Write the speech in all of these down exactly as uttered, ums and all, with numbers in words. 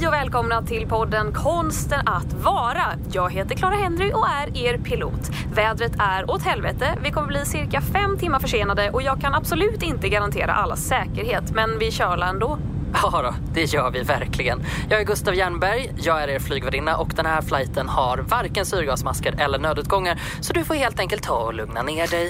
Hej och välkomna till podden Konsten att vara. Jag heter Clara Henry och är er pilot. Vädret är åt helvete. Vi kommer bli cirka fem timmar försenade och jag kan absolut inte garantera allas säkerhet. Men vi kör ändå. Ja då, det gör vi verkligen. Jag är Gustav Jernberg, jag är er flygvärdinna och den här flighten har varken syrgasmasker eller nödutgångar. Så du får helt enkelt ta och lugna ner dig.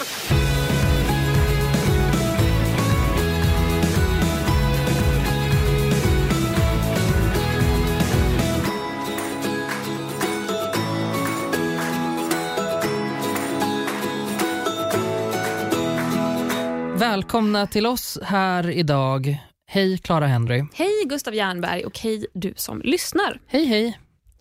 Välkomna till oss här idag. Hej Clara Henry. Hej Gustav Jernberg och hej du som lyssnar. Hej hej.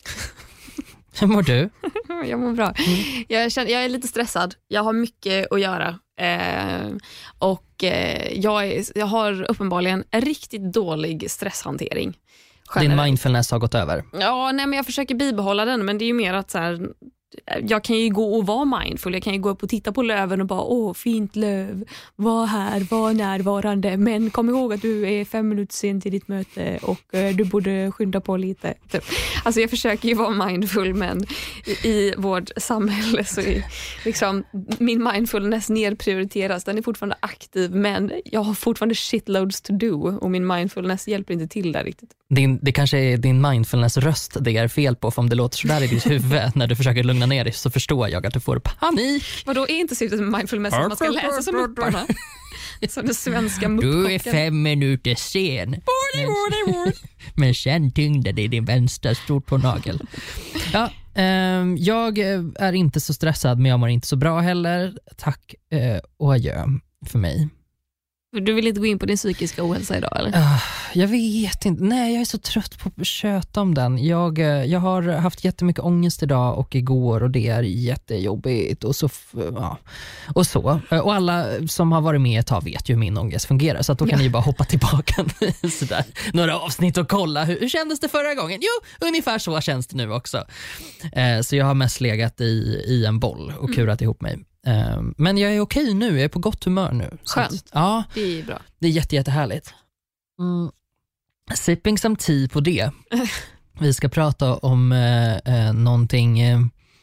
Hur mår du? Jag mår bra. Mm. Jag, känner, jag är lite stressad. Jag har mycket att göra. Eh, och eh, jag, är, jag har uppenbarligen en riktigt dålig stresshantering. Generellt. Din mindfulness har gått över? Ja, nej, men jag försöker bibehålla den. Men det är ju mer att så här, jag kan ju gå och vara mindful. Jag kan ju gå upp och titta på löven och bara, åh, fint löv. Var här, var närvarande. Men kom ihåg att du är fem minuter sen till ditt möte och eh, du borde skynda på lite. Typ. Alltså jag försöker ju vara mindful, men i, i vårt samhälle så är liksom min mindfulness nedprioriteras. Den är fortfarande aktiv, men jag har fortfarande shitloads to do och min mindfulness hjälper inte till där riktigt. Din, det kanske är din mindfulness-röst det är fel på, för om det låter så där i ditt huvud när du försöker lugna ner dig så förstår jag att du får panik. Vadå, är inte syftet med mindfulness att man ska läsa som mupparna? Som det svenska muppkocken. Du är fem minuter sen. Men, men sen tyngde det i din vänstra stortånagel. Ja, eh, jag är inte så stressad, men jag mår inte så bra heller. Tack eh, och adjö för mig. Du vill inte gå in på din psykiska ohälsa idag, eller? Uh, jag vet inte. Nej, jag är så trött på att köta om den. Jag, jag har haft jättemycket ångest idag och igår och det är jättejobbigt och så. Ja. Och så. Och alla som har varit med ett tag vet ju hur min ångest fungerar. Så att då kan ja. ni bara hoppa tillbaka sådär, några avsnitt och kolla. Hur, hur kändes det förra gången? Jo, ungefär så känns det nu också. Uh, så jag har mest legat i, i en boll och kurat mm. ihop mig. Men jag är okej nu, jag är på gott humör nu. Skönt, att, ja, det är bra. Det är jätte, jättehärligt. Mm. Sipping some tea på det. Vi ska prata om eh, någonting eh,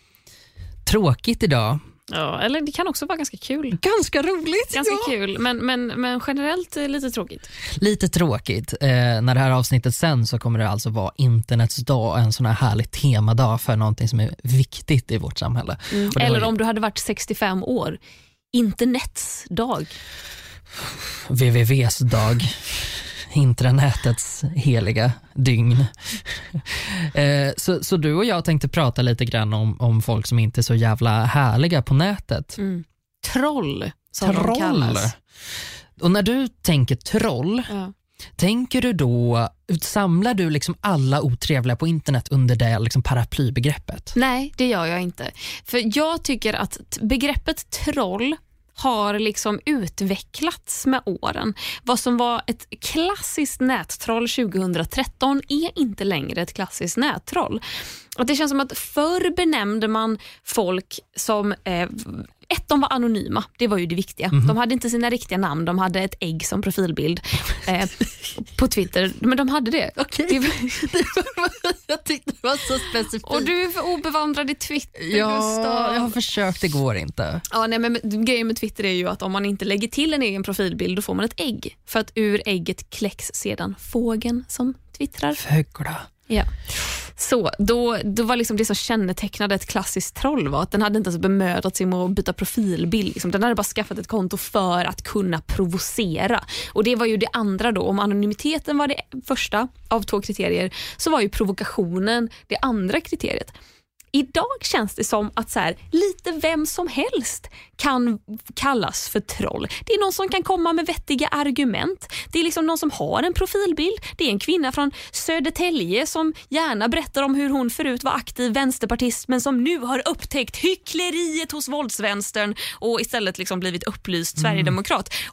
tråkigt idag. Ja, eller det kan också vara ganska kul. Ganska roligt. Ganska ja. kul, men, men, men generellt lite tråkigt. Lite tråkigt. Eh, när det här avsnittet sen så kommer det alltså vara internets dag, en sån här härlig temadag för någonting som är viktigt i vårt samhälle. Mm. Eller ju... om du hade varit sextiofem år. Internets dag. W W V:s dag. Intranätets heliga dygn. eh, så, så du och jag tänkte prata lite grann om, om folk som inte är så jävla härliga på nätet. Mm. Troll, som troll. de kallas. Och när du tänker troll, ja. tänker du då, samlar du liksom alla otrevliga på internet under det liksom paraplybegreppet? Nej, det gör jag inte. För jag tycker att begreppet troll har liksom utvecklats med åren. Vad som var ett klassiskt nättroll tjugohundratretton är inte längre ett klassiskt nättroll. Och det känns som att förr benämnde man folk som eh, ett, de var anonyma. Det var ju det viktiga. Mm-hmm. De hade inte sina riktiga namn. De hade ett ägg som profilbild eh, på Twitter. Men de hade det. Okej. Det var... Jag tyckte det var så specifikt. Och du är för obevandrad i Twitter, ja, Gustav. Jag har försökt, det går inte. Ja, nej, men grejen med Twitter är ju att om man inte lägger till en egen profilbild då får man ett ägg. För att ur ägget kläcks sedan fågeln som twittrar. Fågla. Ja. Så då, då var liksom det som kännetecknade ett klassiskt troll var att den hade inte ens bemödat sig med att byta profilbild. Liksom. Den hade bara skaffat ett konto för att kunna provocera. Och det var ju det andra då. Om anonymiteten var det första av två kriterier så var ju provokationen det andra kriteriet. Idag känns det som att så här, lite vem som helst kan kallas för troll. Det är någon som kan komma med vettiga argument. Det är liksom någon som har en profilbild. Det är en kvinna från Södertälje som gärna berättar om hur hon förut var aktiv vänsterpartist men som nu har upptäckt hyckleriet hos våldsvänstern och istället liksom blivit upplyst Sverigedemokrat. Och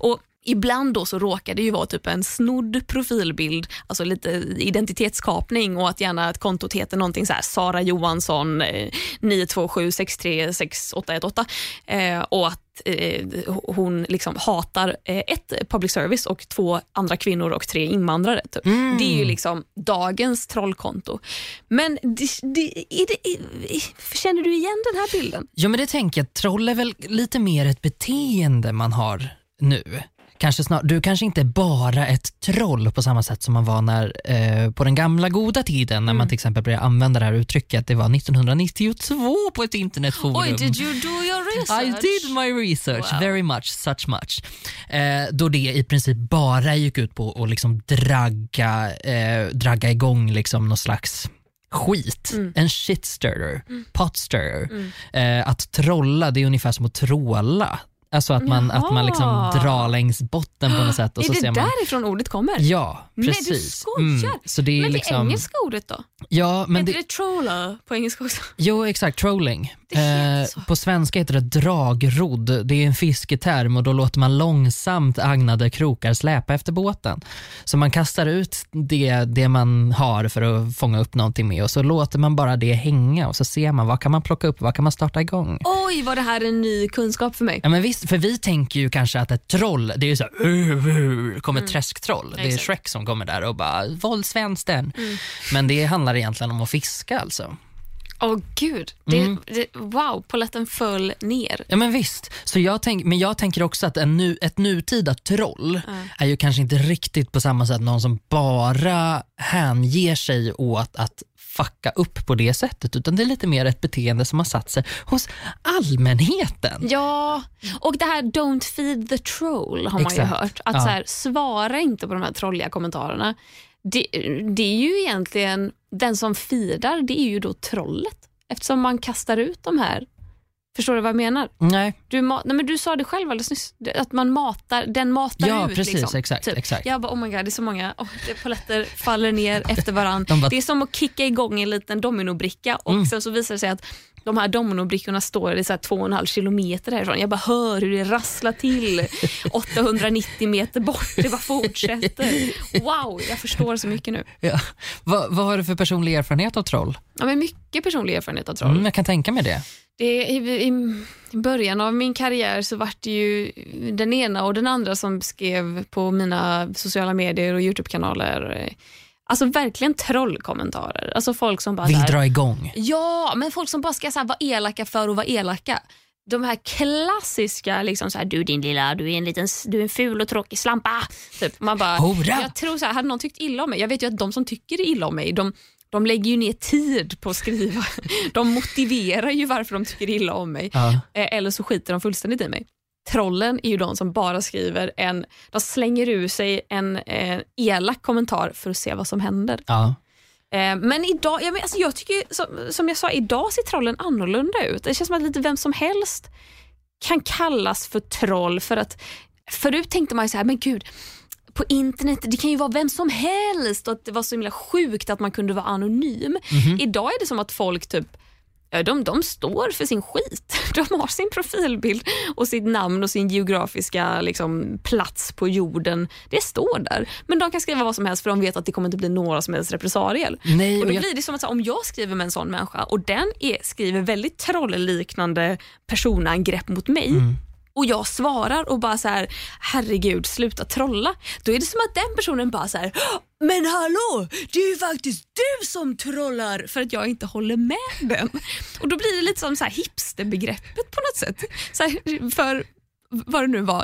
Ibland då så råkar det ju vara typ en snodd profilbild, alltså lite identitetskapning, och att gärna att kontot heter någonting så här Sara Johansson eh, nio två sju sex tre sex åtta ett åtta eh, och att eh, hon liksom hatar eh, ett public service och två andra kvinnor och tre invandrare. Typ. Mm. Det är ju liksom dagens trollkonto. Men det, det, är det, är, känner du igen den här bilden? Ja, men det tänker jag. Troll är väl lite mer ett beteende man har nu. Kanske snar, du kanske inte är bara ett troll på samma sätt som man var när, eh, på den gamla goda tiden när mm. man till exempel började använda det här uttrycket. Det var nittonhundranittiotvå på ett internetforum. Oj, did you do your research? I did my research, wow. very much, such much. Eh, då det i princip bara gick ut på att liksom dragga, eh, dragga igång liksom någon slags skit, mm. en shitstirrer, mm. potstirrer. Mm. Eh, att trolla, det är ungefär som att tråla. Alltså att man, att man liksom drar längs botten på något sätt. Och är så det ser man... därifrån ordet kommer? Ja, precis. Nej, du skojar. Mm. Så det är men liksom... det engelska ordet då? Ja, men heter det... det troller på engelska också? Jo, exakt, trolling. Eh, på svenska heter det dragrodd. Det är en fisketerm och då låter man långsamt agnade krokar släpa efter båten. Så man kastar ut det, det man har för att fånga upp någonting med och så låter man bara det hänga och så ser man vad kan man plocka upp, vad kan man starta igång. Oj, var det här en ny kunskap för mig? Ja, men visst, för vi tänker ju kanske att ett troll, det är ju så här, uh, uh, kommer ett mm. träsktroll. Det är Exakt. Shrek som kommer där och bara, våldsvänstern. Mm. Men det handlar egentligen om att fiska alltså. Åh oh, gud, det, Mm. det, wow, polletten föll ner. Ja, men visst. Så jag tänk, men jag tänker också att en nu, ett nutida troll mm. är ju kanske inte riktigt på samma sätt någon som bara hänger sig åt att fucka upp på det sättet, utan det är lite mer ett beteende som har satt sig hos allmänheten. Ja, och det här don't feed the troll har man Exakt. ju hört. Att Ja. så här, svara inte på de här trolliga kommentarerna. Det, det är ju egentligen den som feedar, det är ju då trollet. Eftersom man kastar ut de här. Förstår du vad jag menar? Nej. Du, ma- nej, men du sa det själv alldeles nyss. Att man matar, den matar Ja, ut. precis, liksom. exakt, typ. exakt. Jag bara, oh my god, det är så många. Oh, det paletter faller ner efter varann. De bara- Det är som att kicka igång en liten dominobricka och Mm. sen så visar det sig att de här dominobrickorna står i så här två och en halv kilometer härifrån. Jag bara hör hur det rasslar till åttahundranittio meter bort. Det bara fortsätter. Wow, jag förstår så mycket nu. Ja. Vad, vad har du för personlig erfarenhet av troll? Ja, men mycket personlig erfarenhet av troll. Mm, jag kan tänka mig det. Det, i, i, I början av min karriär så var det ju den ena och den andra som skrev på mina sociala medier och YouTube-kanaler. Alltså verkligen trollkommentarer. Alltså folk som bara Vill så här, dra igång. Ja, men folk som bara ska så här, vara elaka för att vara elaka. De här klassiska liksom så här, du din lilla, du är en liten, du är en ful och tråkig slampa. Typ. Man bara, Hora. jag tror så här, hade någon tyckt illa om mig. Jag vet ju att de som tycker illa om mig, de De lägger ju ner tid på att skriva. De motiverar ju varför de tycker illa om mig. Ja. Eller så skiter de fullständigt i mig. Trollen är ju de som bara skriver en... De slänger ur sig en eh, elak kommentar för att se vad som händer. Ja. Eh, men idag... Jag, men, alltså, jag tycker, som, som jag sa, idag ser trollen annorlunda ut. Det känns som att lite vem som helst kan kallas för troll. För att förut tänkte man ju så här, men gud... På internet, det kan ju vara vem som helst och att det var så himla sjukt att man kunde vara anonym. Mm-hmm. Idag är det som att folk typ de, de står för sin skit. De har sin profilbild och sitt namn och sin geografiska liksom, plats på jorden. Det står där. Men de kan skriva vad som helst för de vet att det kommer inte bli några som helst repressalier. Nej, och då jag... blir det som att om jag skriver med en sån människa och den är, skriver väldigt trollliknande personangrepp mot mig mm. och jag svarar och bara så här, herregud, sluta trolla. Då är det som att den personen bara så här, men hallå, det är ju faktiskt du som trollar, för att jag inte håller med den. Och då blir det lite som så här hipsterbegreppet på något sätt. Så här, för vad det nu var,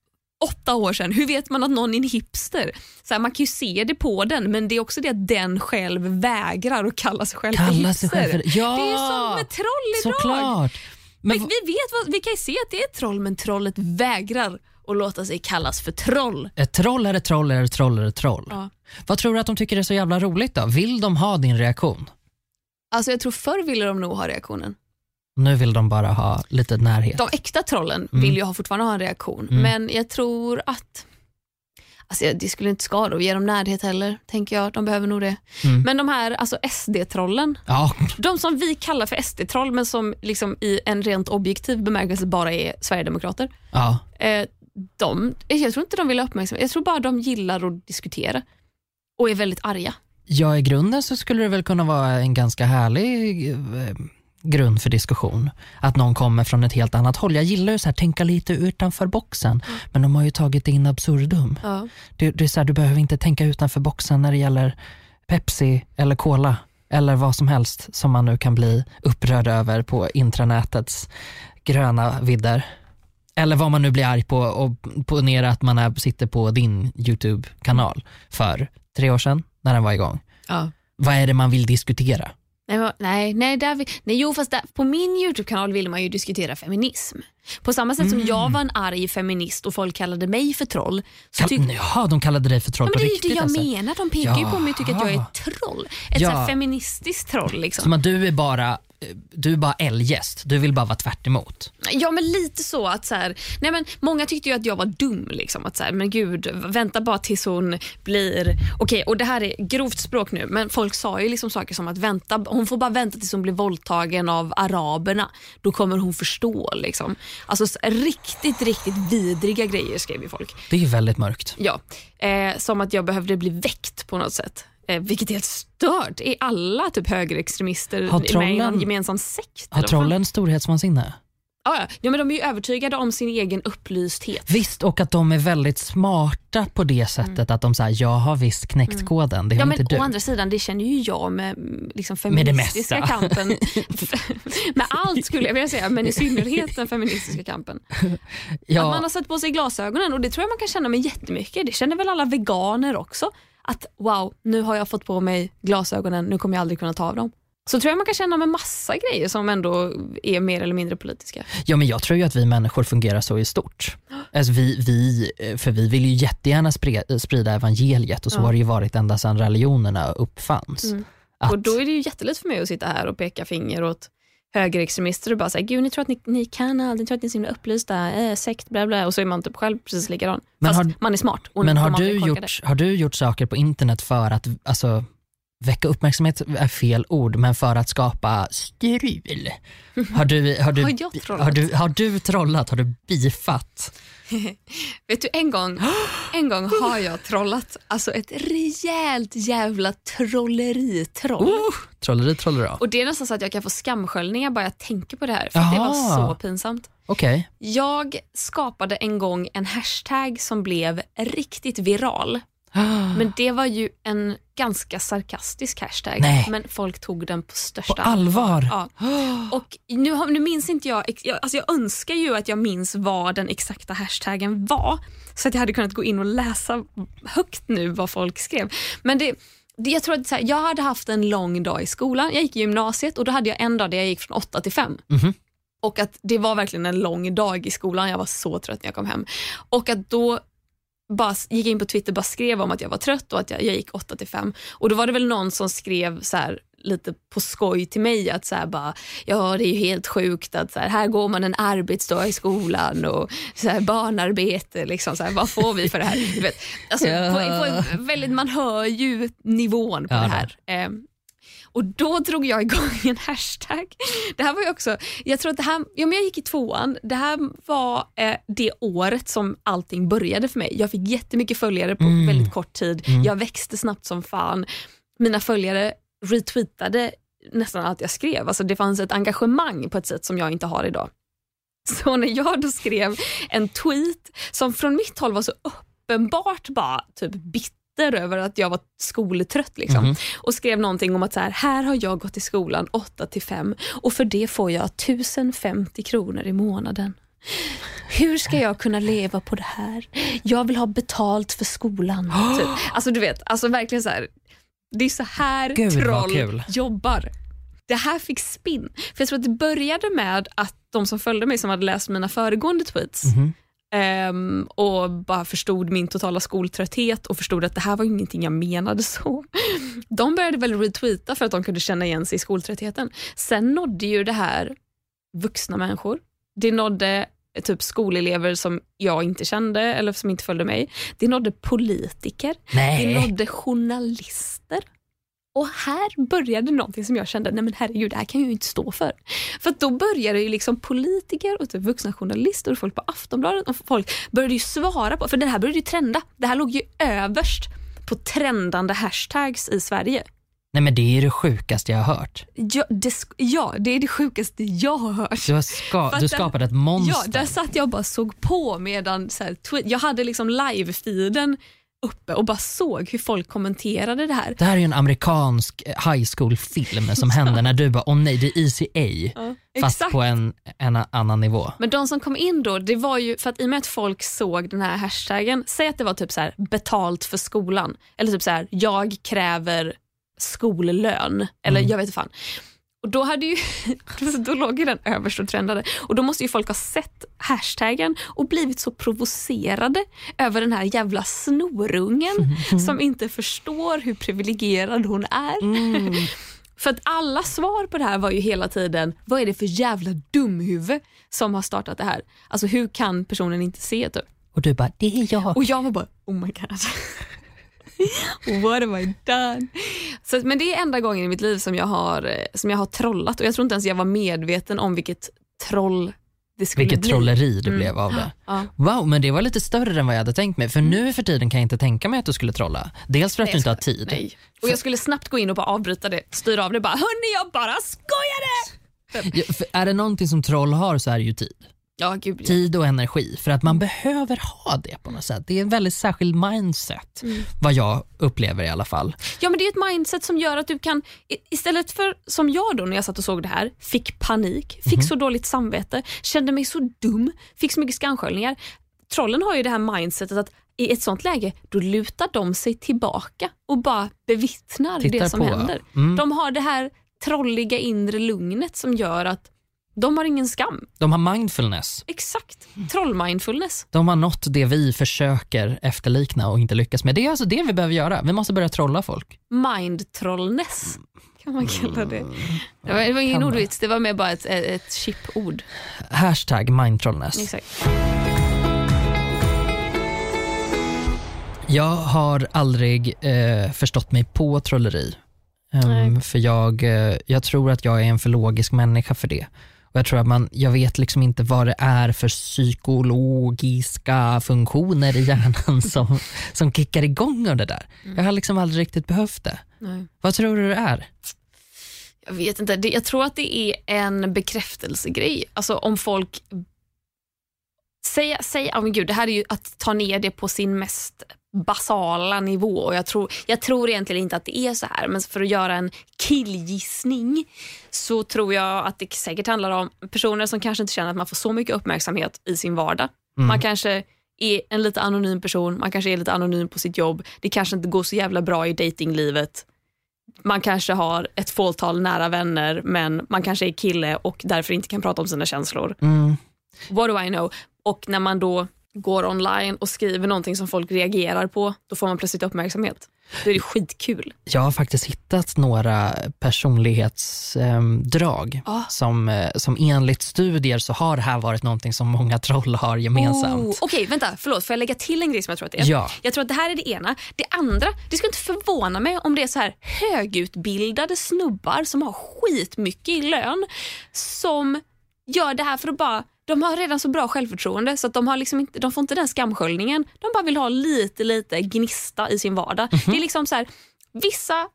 åtta år sedan, hur vet man att någon är en hipster? Så här, man kan ju se det på den, men det är också det att den själv vägrar att kalla sig själv kalla för hipster. Sig själv för... Ja, det är som med troll idag. Såklart. Men... Vi, vet vad, vi kan ju se att det är ett troll, men trollet vägrar att låta sig kallas för troll. Ett troll är ett troll är ett troll är ett troll. Ja. Vad tror du att de tycker är så jävla roligt då? Vill de ha din reaktion? Alltså jag tror förr ville de nog ha reaktionen. Nu vill de bara ha lite närhet. De äkta trollen mm. vill ju ha fortfarande ha en reaktion. Mm. Men jag tror att alltså det skulle inte skada att ge dem närhet heller, tänker jag. De behöver nog det. Mm. Men de här alltså S D-trollen, ja. de som vi kallar för S D-troll men som liksom i en rent objektiv bemärkelse bara är Sverigedemokrater. Ja. Eh, de, jag tror inte de vill uppmärksamma. Jag tror bara de gillar att diskutera och är väldigt arga. Ja, i grunden så skulle det väl kunna vara en ganska härlig eh, grund för diskussion. Att någon kommer från ett helt annat håll. Jag gillar ju så här, tänka lite utanför boxen. Mm. Men de har ju tagit in absurdum. Ja. Det, det är så här, du behöver inte tänka utanför boxen när det gäller Pepsi eller Cola. Eller vad som helst som man nu kan bli upprörd över på intranätets gröna vidder. Eller vad man nu blir arg på och ponera att man är, sitter på din YouTube-kanal för tre år sedan när den var igång. Ja. Vad är det man vill diskutera? Nej, nej, nej, där vi, nej jo, fast där, på min YouTube-kanal vill man ju diskutera feminism. På samma sätt som mm. jag var en arg feminist och folk kallade mig för troll. Så Kall- tyck- Jaha, de kallade dig för troll ja, på riktigt. Det är ju det jag alltså. menar, de pekar ja. ju på mig och tycker att jag är ett troll. Ett ja. så här feministiskt troll liksom. Som att du är bara... Du är bara eldgäst. Du vill bara vara tvärt emot. Ja, men lite så att så här, nej men många tyckte ju att jag var dum liksom, att så här, men gud, vänta bara tills hon blir okej, okay, och det här är grovt språk nu, men folk sa ju liksom saker som att vänta, hon får bara vänta tills hon blir våldtagen av araberna, då kommer hon förstå liksom. Alltså så, riktigt, riktigt vidriga grejer skrev ju folk. Det är ju väldigt mörkt. Ja, eh, som att jag behövde bli väckt på något sätt. Eh, vilket är helt stört. Är alla typ högerextremister med i en gemensam sekt? Har trollen storhetsvansinne? Ja, ja, men de är ju övertygade om sin egen upplysthet. Visst, och att de är väldigt smarta på det sättet mm. att de säger jag har visst knäckt mm. koden. Det har ja, inte men du. Å andra sidan, det känner ju jag med liksom feministiska med kampen. Med allt skulle jag vilja säga, men i synnerhet den feministiska kampen. Ja. Att man har satt på sig glasögonen, och det tror jag man kan känna med jättemycket. Det känner väl alla veganer också. Att wow, nu har jag fått på mig glasögonen, nu kommer jag aldrig kunna ta av dem. Så tror jag man kan känna med massa grejer som ändå är mer eller mindre politiska. Ja, men jag tror ju att vi människor fungerar så i stort. Alltså vi, vi, för vi vill ju jättegärna sprida, sprida evangeliet, och så ja. har det ju varit ända sedan religionerna uppfanns. Mm. Att... Och då är det ju jättelätt för mig att sitta här och peka finger åt högerextremister och bara säga, gud, ni tror att ni, ni kan allt, ni tror att ni är så himla upplysta, äh, sekt, bla bla, och så är man typ själv precis likadan. Men fast har, man är smart. Och men har du, gjort, har du gjort saker på internet för att, alltså, väcka uppmärksamhet är fel ord, men för att skapa strul? Har du, har du, har jag trollat? Har du, har du trollat? Har du bifat? Vet du, en gång, en gång har jag trollat. Alltså ett rejält jävla trolleritroll. Oh, trolleri, trolleri. Och det är nästan så att jag kan få skamsköljningar bara jag tänker på det här. För det var så pinsamt. Okay. Jag skapade en gång en hashtag som blev riktigt viral. Men det var ju en ganska sarkastisk hashtag. Nej. Men folk tog den på största på allvar. Ja. Och nu, nu minns inte jag, jag alltså jag önskar ju att jag minns vad den exakta hashtaggen var, så att jag hade kunnat gå in och läsa högt nu vad folk skrev. Men det, det jag tror att så här, jag hade haft en lång dag i skolan. Jag gick i gymnasiet och då hade jag en dag där jag gick från åtta till fem. Mm-hmm. Och att det var verkligen en lång dag i skolan. Jag var så trött när jag kom hem. Och att då bara gick in på Twitter, bara skrev om att jag var trött och att jag, jag gick åtta till fem. Och då var det väl någon som skrev så här, lite på skoj till mig, att så här bara, ja, det är ju helt sjukt att så här, här går man en arbetsdag i skolan och så här, barnarbete liksom, så här, vad får vi för det här? Du vet, alltså, ja. på, på väldigt, man hör ju nivån på ja, det här. Eh, och då drog jag igång en hashtag. Det här var ju också, jag tror att det här, ja, men jag gick i tvåan. Det här var eh, det året som allting började för mig. Jag fick jättemycket följare på mm. väldigt kort tid. Mm. Jag växte snabbt som fan. Mina följare retweetade nästan allt jag skrev. Alltså det fanns ett engagemang på ett sätt som jag inte har idag. Så när jag då skrev en tweet som från mitt håll var så uppenbart bara typ bitter över att jag var skoltrött liksom. Mm. Och skrev någonting om att så här, här har jag gått i skolan åtta till fem och för det får jag tusen femtio kronor i månaden. Hur ska jag kunna leva på det här? Jag vill ha betalt för skolan. Oh. Typ. Alltså du vet, alltså verkligen så här, det är så här Gud, troll jobbar. Det här fick spinn. För jag tror att det började med att de som följde mig, som hade läst mina föregående tweets, mm. Um, och bara förstod min totala skoltrötthet och förstod att det här var ingenting jag menade så. De började väl retweeta för att de kunde känna igen sig i skoltröttheten. Sen nådde ju det här vuxna människor. Det nådde typ skolelever som jag inte kände eller som inte följde mig. Det nådde politiker. Nej. Det nådde journalister. Och här började någonting som jag kände, nej men herregud, det här kan jag ju inte stå för. För att då började ju liksom politiker och typ vuxna journalister och folk på Aftonbladet och folk började ju svara på, för det här började ju trenda. Det här låg ju överst på trendande hashtags i Sverige. Nej, men det är det sjukaste jag har hört. Ja, det, ja, det är det sjukaste jag har hört. Du, har ska, du skapade ett monster. Ja, där satt jag och bara såg på medan så här, tweet, jag hade liksom live-feeden uppe och bara såg hur folk kommenterade det här. Det här är ju en amerikansk high school-film som händer när du bara, åh nej, det är E C A, ja, fast exakt. På en, en annan nivå. Men de som kom in då, det var ju för att i och med att folk såg den här hashtaggen, säg att det var typ så här betalt för skolan, eller typ så här, jag kräver skollön, eller mm. jag vet inte fan. Och då hade ju då låg ju den överst och trendade. Och då måste ju folk ha sett hashtaggen och blivit så provocerade över den här jävla snorungen mm. som inte förstår hur privilegierad hon är. Mm. För att alla svar på det här var ju hela tiden, vad är det för jävla dumhuvud som har startat det här? Alltså hur kan personen inte se det? Och du bara, det är jag. Och jag var bara, oh my god. What have I done? Så, men det är enda gången i mitt liv som jag har som jag har trollat, och jag tror inte ens jag var medveten om vilket troll det skulle vilket bli. trolleri det mm. blev av det. Ja. Wow, men det var lite större än vad jag hade tänkt mig. För mm. nu för tiden kan jag inte tänka mig att du skulle trolla. Dels för att nej, du inte har tid. Nej. Och jag skulle snabbt gå in och bara avbryta det, styra av det, bara, hörni, jag bara skojade! Ja, för är det någonting som troll har så är det ju tid. Ja, gud, ja. Tid och energi, för att man behöver ha det på något sätt. Det är en väldigt särskild mindset, mm. vad jag upplever i alla fall. Ja, men det är ett mindset som gör att du kan, istället för som jag då när jag satt och såg det här, fick panik, fick mm. så dåligt samvete, kände mig så dum, fick så mycket skamsköljningar. Trollen har ju det här mindsetet att i ett sånt läge, då lutar de sig tillbaka och bara bevittnar Tittar det som på. händer. Mm. De har det här trolliga inre lugnet som gör att de har ingen skam. De har mindfulness. Exakt, troll-mindfulness. De har nått det vi försöker efterlikna och inte lyckas med. Det är alltså det vi behöver göra. Vi måste börja trolla folk. Mind-trollness kan man kalla det. Det var, det var ingen ordvits, det var mer bara ett, ett chip-ord. Hashtag mindtrollness. Exakt. Jag har aldrig eh, förstått mig på trolleri. Um, för jag, eh, jag tror att jag är en för logisk människa för det. Och jag tror att man, jag vet liksom inte vad det är för psykologiska funktioner i hjärnan som, som kickar igång av det där. Mm. Jag har liksom aldrig riktigt behövt det. Nej. Vad tror du det är? Jag vet inte. Jag tror att det är en bekräftelsegrej. Alltså om folk säger, säger oh men gud, det här är ju att ta ner det på sin mest basala nivå, och jag tror, jag tror egentligen inte att det är så här, men för att göra en killgissning så tror jag att det säkert handlar om personer som kanske inte känner att man får så mycket uppmärksamhet i sin vardag. Mm. Man kanske är en lite anonym person, man kanske är lite anonym på sitt jobb, det kanske inte går så jävla bra i datinglivet. Man kanske har ett fåtal nära vänner, men man kanske är kille och därför inte kan prata om sina känslor. Mm. What do I know? Och när man då går online och skriver någonting som folk reagerar på, då får man plötsligt uppmärksamhet. Då är det skitkul. Jag har faktiskt hittat några personlighetsdrag eh, ah. som, som enligt studier så har det här varit någonting som många troll har gemensamt. Oh, Okej, okay, vänta, förlåt. Får jag lägga till en grej som jag tror att det är? Ja. Jag tror att det här är det ena. Det andra, det ska inte förvåna mig om det är så här högutbildade snubbar som har skitmycket i lön som gör det här för att bara, de har redan så bra självförtroende så att de har liksom inte, de får inte den skamsköljningen. De bara vill ha lite lite gnista i sin vardag. Mm-hmm. Det är liksom så här, vissa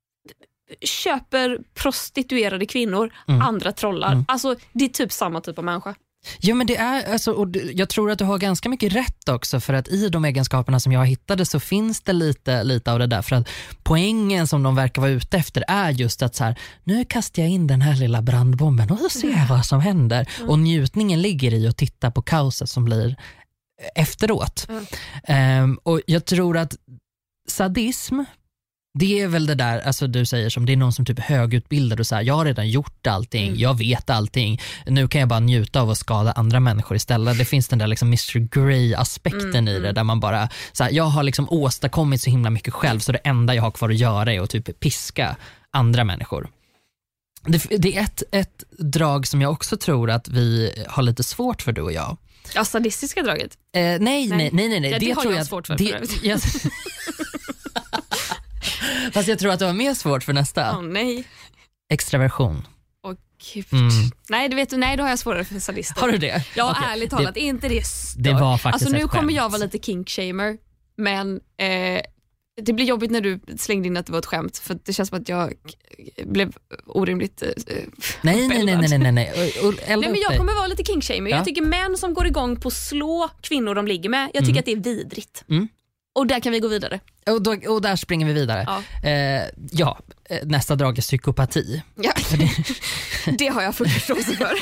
köper prostituerade kvinnor, mm. andra trollar. Mm. Alltså det är typ samma typ av människa. Ja, men det är alltså, och jag tror att du har ganska mycket rätt också, för att i de egenskaperna som jag hittade så finns det lite, lite av det där, för att poängen som de verkar vara ute efter är just att så här, nu kastar jag in den här lilla brandbomben och så ser jag vad som händer. Mm. Och njutningen ligger i att titta på kaoset som blir efteråt. Mm. Um, och jag tror att sadism, det är väl det där, alltså du säger som det är någon som typ är högutbildad och så här, jag har redan gjort allting, mm. jag vet allting, nu kan jag bara njuta av att skada andra människor istället. Det finns den där liksom mister Grey-aspekten mm. i det, där man bara så här, jag har liksom åstadkommit så himla mycket själv, så det enda jag har kvar att göra är att typ piska andra människor. Det, det är ett, ett drag som jag också tror att vi har lite svårt för, du och jag. Ja, sadistiska draget? Eh, nej, nej, nej, nej, nej. Ja, det, det har tror jag svårt för. Det, jag, Fast jag tror att det var mer svårt för nästa. Åh oh, nej. Extraversion. Och Mm. Nej, du vet, nej, då har jag svårare för sadister. Har du det? Ja, okay. ärligt talat, det, är inte det stört? Det var faktiskt Alltså nu ett kommer skämt. jag vara lite kinkshamer, men eh, det blir jobbigt när du slängde in att det var ett skämt, för det känns som att jag blev orimligt eh, nej, nej, nej, nej, nej, nej. Och, och, nej, men jag kommer vara lite kinkshamer. Ja. Jag tycker män som går igång på att slå kvinnor de ligger med, jag tycker mm. att det är vidrigt. Mm. Och där kan vi gå vidare. Och, då, och där springer vi vidare. Ja, eh, ja nästa drag är psykopati. Ja. det, det har jag full förståelse för.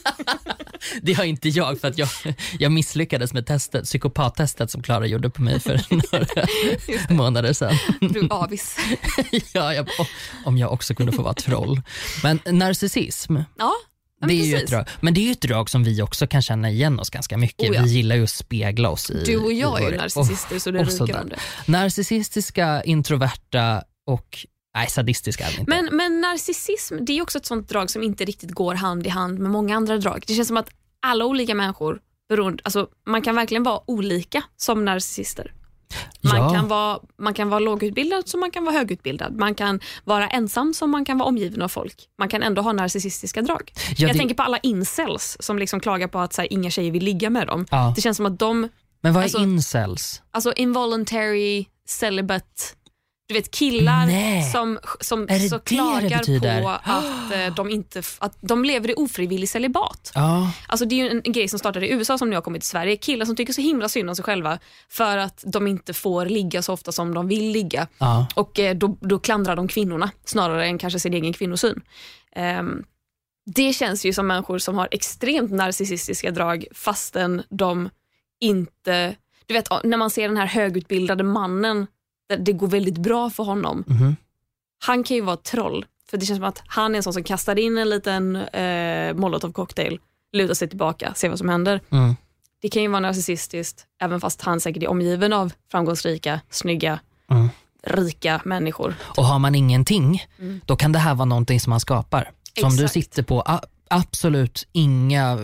Det har inte jag, för att jag, jag misslyckades med testet, psykopattestet som Klara gjorde på mig för några månader sedan. Du avis. Ja, jag, om jag också kunde få vara troll. Men narcissism. Ja. Det är ju ett drag. Men det är ju ett drag som vi också kan känna igen oss ganska mycket. Oh ja. Vi gillar ju att spegla oss i. Du och jag i är ju narcissister, och, så det ryker om det. Narcissistiska, introverta och nej, sadistiska är det inte. Men, men narcissism, det är ju också ett sånt drag som inte riktigt går hand i hand med många andra drag. Det känns som att alla olika människor beroende, alltså man kan verkligen vara olika som narcissister. Man, ja. kan vara, man kan vara lågutbildad som man kan vara högutbildad. Man kan vara ensam som man kan vara omgiven av folk. Man kan ändå ha narcissistiska drag. Ja, Jag det... tänker på alla incels som liksom klagar på att så här, inga tjejer vill ligga med dem. Ja. Det känns som att de... Men vad är alltså, incels? Alltså involuntary celibate... Du vet, killar Nej. som, som är det så det klagar det på att, eh, de inte, att de lever i ofrivillig celibat. Ja. Alltså det är ju en, en grej som startade i U S A som nu har kommit till Sverige. Killar som tycker så himla synd om sig själva för att de inte får ligga så ofta som de vill ligga. Ja. Och eh, då, då klandrar de kvinnorna snarare än kanske sin egen kvinnosyn. Um, det känns ju som människor som har extremt narcissistiska drag fastän de inte... Du vet, när man ser den här högutbildade mannen, det går väldigt bra för honom. Mm-hmm. Han kan ju vara troll. För det känns som att han är en sån som kastar in en liten eh, molotov cocktail, lutar sig tillbaka, ser vad som händer. Mm. Det kan ju vara narcissistiskt, även fast han säkert är omgiven av framgångsrika, snygga, mm. rika människor. Och har man ingenting, mm. då kan det här vara någonting som man skapar. Som Exakt. Du sitter på a- absolut inga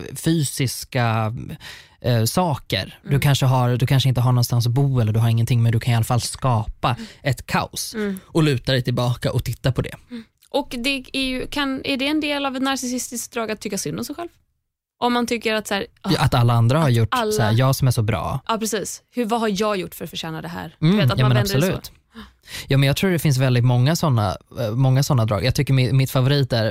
fysiska eh, saker. Mm. Du, kanske har, du kanske inte har någonstans att bo eller du har ingenting, men du kan i alla fall skapa mm. ett kaos mm. och luta dig tillbaka och titta på det. Mm. Och det är, ju, kan, är det en del av ett narcissistiskt drag att tycka synd om sig själv? Om man tycker att så här, ja, att alla andra har gjort alla... så här, jag som är så bra. Ja, precis. Hur, vad har jag gjort för att förtjäna det här? Mm, du vet, att ja, man men vänder absolut. Så. Ja, men jag tror det finns väldigt många såna, många såna drag. Jag tycker mitt, mitt favorit är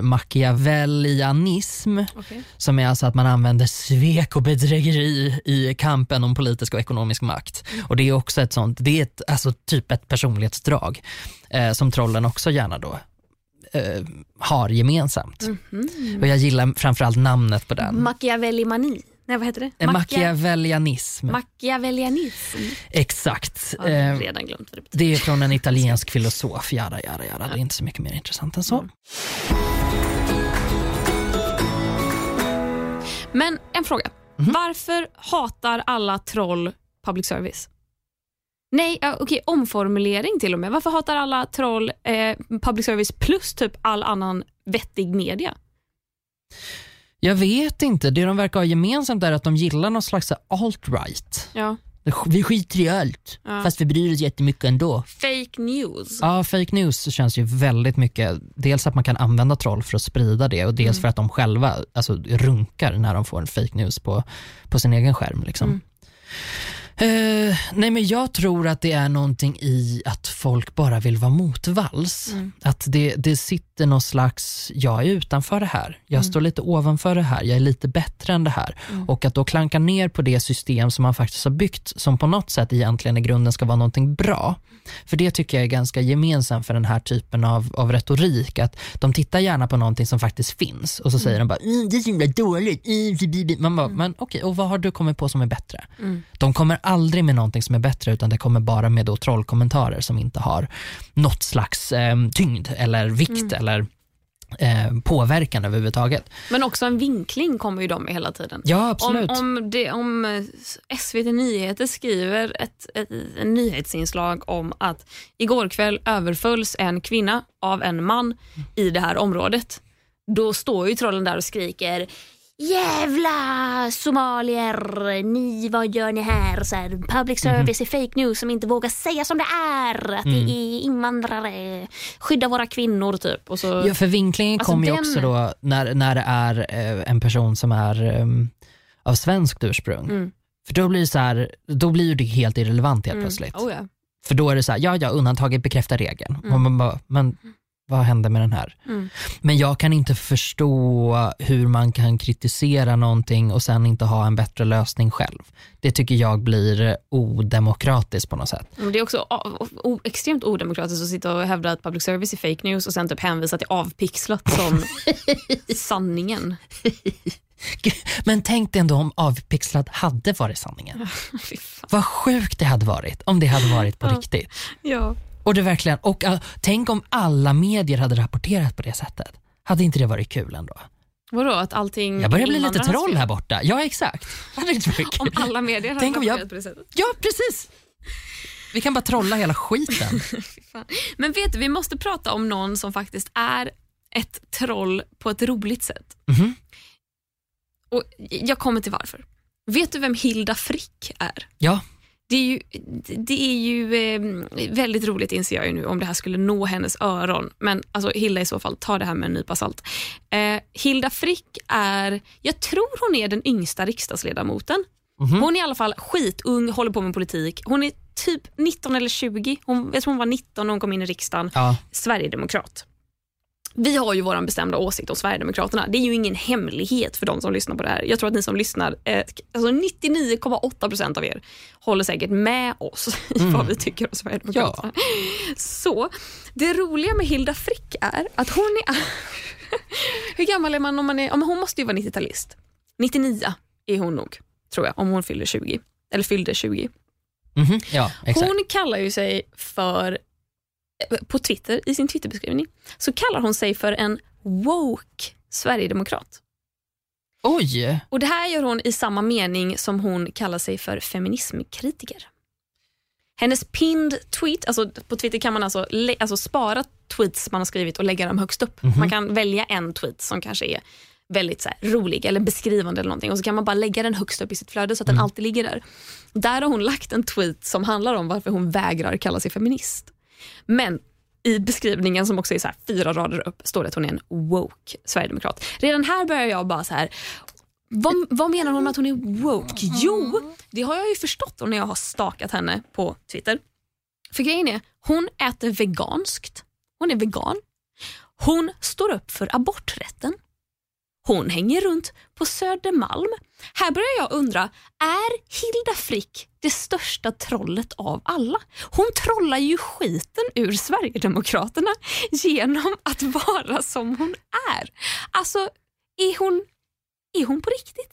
machiavellianism, okay. som är alltså att man använder svek och bedrägeri i kampen om politisk och ekonomisk makt. Mm. Och det är också ett sånt, det är ett, alltså typ ett personlighetsdrag eh, som trollen också gärna då eh, har gemensamt. Mm-hmm. Och jag gillar framförallt namnet på den. Machiavellimani. Nej, vad heter det? Machia- Machiavellianism. Machiavellianism. Exakt. Ja, jag har redan glömt vad det betyder. Det är från en italiensk filosof. Jada, jada, jada. Det är inte så mycket mer intressant än så. Mm. Men en fråga. Mm-hmm. Varför hatar alla troll public service? Nej, okej, okay, omformulering till och med. Varför hatar alla troll eh, public service plus typ all annan vettig media? Jag vet inte. Det de verkar ha gemensamt är att de gillar någon slags alt-right. Ja. Vi skiter i allt, ja. Fast vi bryr oss jättemycket ändå. Fake news. Ja, fake news känns ju väldigt mycket. Dels att man kan använda troll för att sprida det och dels mm. för att de själva alltså, runkar när de får en fake news på, på sin egen skärm. Liksom. Mm. Uh, nej men jag tror att det är någonting i att folk bara vill vara motvalls. Mm. Att det, det sitter någon slags, jag är utanför det här. Jag mm. står lite ovanför det här. Jag är lite bättre än det här. Mm. Och att då klanka ner på det system som man faktiskt har byggt som på något sätt egentligen i grunden ska vara någonting bra. För det tycker jag är ganska gemensamt för den här typen av, av retorik. Att de tittar gärna på någonting som faktiskt finns. Och så säger mm. de bara, mm, det är så himla dåligt. Man bara, mm. men okej, och vad har du kommit på som är bättre? Mm. De kommer aldrig med någonting som är bättre utan det kommer bara med då trollkommentarer som inte har något slags eh, tyngd eller vikt mm. eller eh, påverkan överhuvudtaget. Men också en vinkling kommer ju de med hela tiden. Ja, absolut. Om, om, det, om S V T Nyheter skriver ett, ett, ett nyhetsinslag om att igår kväll överfölls en kvinna av en man mm. i det här området, då står ju trollen där och skriker jävla somalier, ni, vad gör ni här? Så här public service mm. är fake news som inte vågar säga som det är. Att mm. det är invandrare, skydda våra kvinnor typ. Och så, ja, för vinklingen alltså kommer ju den... också då när, när det är eh, en person som är um, av svenskt ursprung. Mm. För då blir det så här, då blir ju det helt irrelevant helt mm. plötsligt. Oh, ja. För då är det så här, ja, ja, undantaget bekräftar regeln. Mm. Och man bara, men vad hände med den här? Mm. Men jag kan inte förstå hur man kan kritisera någonting och sen inte ha en bättre lösning själv. Det tycker jag blir odemokratiskt på något sätt. Det är också o- o- extremt odemokratiskt att sitta och hävda att public service är fake news och sen typ hänvisa till avpixlat som sanningen. Men tänk dig ändå om avpixlat hade varit sanningen. Vad sjukt det hade varit om det hade varit på ja. riktigt. Ja. Och det verkligen, och uh, tänk om alla medier hade rapporterat på det sättet. Hade inte det varit kul ändå? Vadå, att allting... Jag börjar bli lite troll här borta. Ja, exakt. Hade inte varit kul. Om alla medier hade tänk rapporterat jag... på det sättet. Ja, precis. Vi kan bara trolla hela skiten. Men vet du, vi måste prata om någon som faktiskt är ett troll på ett roligt sätt. Mm-hmm. Och jag kommer till varför. Vet du vem Hilda Frick är? Ja. Det är ju, det är ju eh, väldigt roligt inser jag ju nu om det här skulle nå hennes öron. Men alltså Hilda i så fall, ta det här med en nypa salt. Eh, Hilda Frick är, jag tror hon är den yngsta riksdagsledamoten. Mm-hmm. Hon är i alla fall skitung, håller på med politik. Hon är typ nitton eller tjugo. Hon, jag tror hon var nitton när hon kom in i riksdagen. Ja. Sverigedemokrat. Vi har ju våran bestämda åsikt om Sverigedemokraterna. Det är ju ingen hemlighet för de som lyssnar på det här. Jag tror att ni som lyssnar, eh, alltså nittionio komma åtta procent av er håller säkert med oss i mm. vad vi tycker om Sverigedemokraterna. Ja. Så, det roliga med Hilda Frick är att hon är... Hur gammal är man om man är... Om hon måste ju vara nittiotalist. nittionio är hon nog, tror jag, om hon fyller tjugo. Eller fyllde tjugo. Mm-hmm. Ja, exakt. Hon kallar ju sig för... På Twitter, i sin Twitterbeskrivning, så kallar hon sig för en woke Sverigedemokrat. Oj! Och det här gör hon i samma mening som hon kallar sig för feminismkritiker. Hennes pinned tweet, alltså på Twitter kan man alltså, lä- alltså spara tweets man har skrivit och lägga dem högst upp. Mm-hmm. Man kan välja en tweet som kanske är väldigt så här, rolig eller beskrivande eller någonting och så kan man bara lägga den högst upp i sitt flöde så att mm. den alltid ligger där. Där har hon lagt en tweet som handlar om varför hon vägrar kalla sig feminist. Men i beskrivningen som också är så här fyra rader upp står det att hon är en woke Sverigedemokrat. Redan här börjar jag bara så här, vad, vad menar hon med att hon är woke? Jo, det har jag ju förstått när jag har stakat henne på Twitter. För grejen är, hon äter veganskt. Hon är vegan. Hon står upp för aborträtten. Hon hänger runt på Södermalm. Här börjar jag undra, är Hilda Frick det största trollet av alla? Hon trollar ju skiten ur Sverigedemokraterna genom att vara som hon är. Alltså, är hon, är hon på riktigt?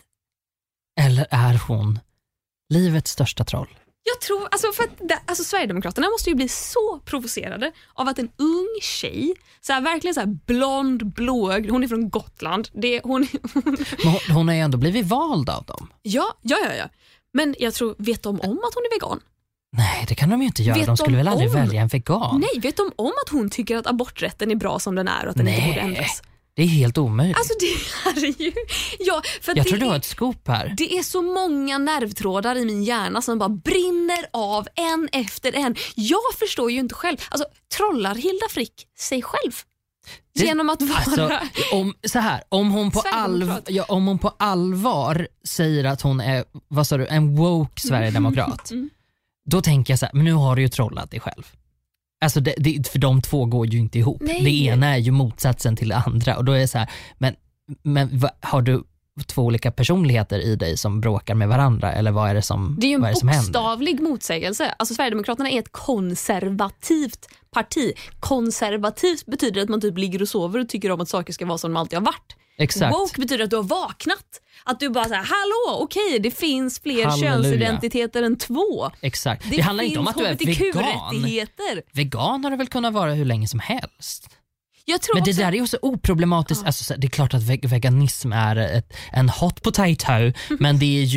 Eller är hon livets största troll? Jag tror, alltså för att det, alltså Sverigedemokraterna måste ju bli så provocerade av att en ung tjej, så här, verkligen så här blond, blåögd, hon är från Gotland. Det, hon, hon... Men hon, hon har ju ändå blivit vald av dem. Ja, ja, ja, ja. Men jag tror, vet de om att hon är vegan? Nej, det kan de ju inte göra. Vet de skulle de väl aldrig om... välja en vegan? Nej, vet de om att hon tycker att aborträtten är bra som den är och att den Nej. inte borde ändras? Det är helt omöjligt. Alltså det här är ju... Ja, för jag det tror du är, har ett scoop här. Det är så många nervtrådar i min hjärna som bara brinner av en efter en. Jag förstår ju inte själv. Alltså, trollar Hilda Frick sig själv? Det, genom att vara... Alltså, om, så här, om, hon på allv, ja, om hon på allvar säger att hon är, vad sa du, en woke Sverigedemokrat, mm. då tänker jag så här, men nu har du ju trollat dig själv. Alltså det, det, för de två går ju inte ihop. Nej. Det ena är ju motsatsen till det andra. Och då är det så här, men, men vad, har du två olika personligheter i dig som bråkar med varandra? Eller vad är det som händer? Det är ju en bokstavlig motsägelse. Alltså Sverigedemokraterna är ett konservativt parti. Konservativt betyder att man typ ligger och sover och tycker om att saker ska vara som de alltid har varit. Exakt. Woke betyder att du har vaknat. Att du bara säger, hallå, okej, okay, det finns fler Halleluja. könsidentiteter än två. Exakt. Det, det handlar inte om att du är vegan. Vegan har det väl kunnat vara hur länge som helst. Jag tror Men det också... där är ju så oproblematiskt. Ja. Alltså, det är klart att veganism är ett, en hot potato, men det är ju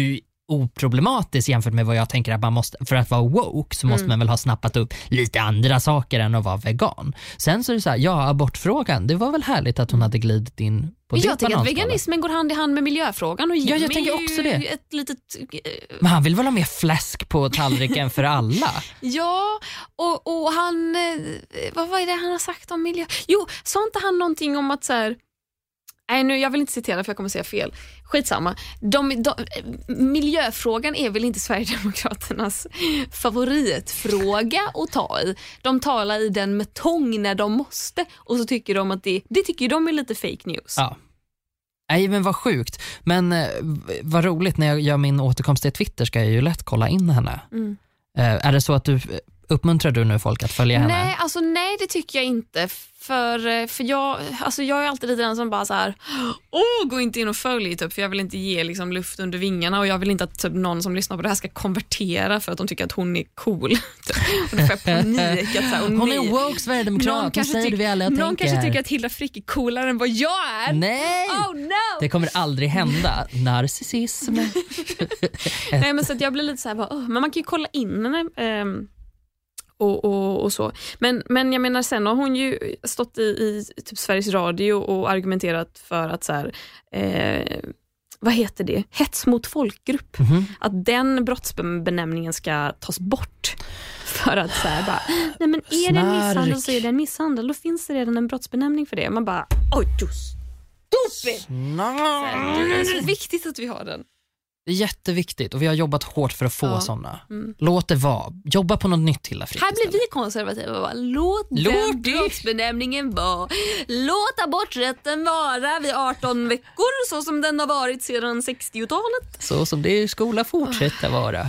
oproblematiskt jämfört med vad jag tänker att man måste, för att vara woke så måste mm. man väl ha snappat upp lite andra saker än att vara vegan. Sen så är det så här, ja, abortfrågan, det var väl härligt att hon hade glidit in på det. Jag tänker att veganismen går hand i hand med miljöfrågan och ja, jag tänker också det. Ett litet... Men han vill väl ha mer fläsk på tallriken för alla? Ja, och, och han vad var det han har sagt om miljö? Jo, sa inte han någonting om att så här, nej, nu, jag vill inte citera för jag kommer säga fel. Skitsamma. De, de, miljöfrågan är väl inte Sverigedemokraternas favoritfråga att ta i. De talar i den med tång när de måste. Och så tycker de att det, det tycker de är lite fake news. Ja. Nej, men vad sjukt. Men vad roligt, när jag gör min återkomst till Twitter ska jag ju lätt kolla in henne. Mm. Är det så att du... Uppmuntrar du nu folk att följa henne? Nej, alltså nej, det tycker jag inte. För, för jag, alltså jag är alltid lite den som bara så här, åh, gå inte in och följ typ, för jag vill inte ge liksom luft under vingarna och jag vill inte att typ, någon som lyssnar på det här ska konvertera för att de tycker att hon är cool. Och då får jag panik att så här, hon nej. är woke sverigedemokrat, någon, säger tyck, vi alla, någon tänker. kanske tycker att Hilda Frick är coolare än vad jag är. Nej, oh, no. Det kommer aldrig hända. Narcissism. Nej, men så att jag blir lite så här, bara, oh, men man kan ju kolla in henne. Um, Och, och, och så. Men, men jag menar, sen har hon ju stått i, i typ Sveriges Radio och argumenterat för att så här, eh, vad heter det? Hets mot folkgrupp. Mm-hmm. Att den brottsbenämningen ska tas bort. För att så här bara, nej men är det en misshandel så är det en misshandel. Då finns det redan en brottsbenämning för det. Man bara, oj, just stupid! Det är så viktigt att vi har den. Det är jätteviktigt och vi har jobbat hårt för att få ja. sådana. Mm. Låt det vara. Jobba på något nytt till. Här blir vi konservativa. Låt, Låt den brottsbenämningen vara. Låt aborträtten vara vid arton veckor så som den har varit sedan sextiotalet. Så som det är i skola fortsätter vara.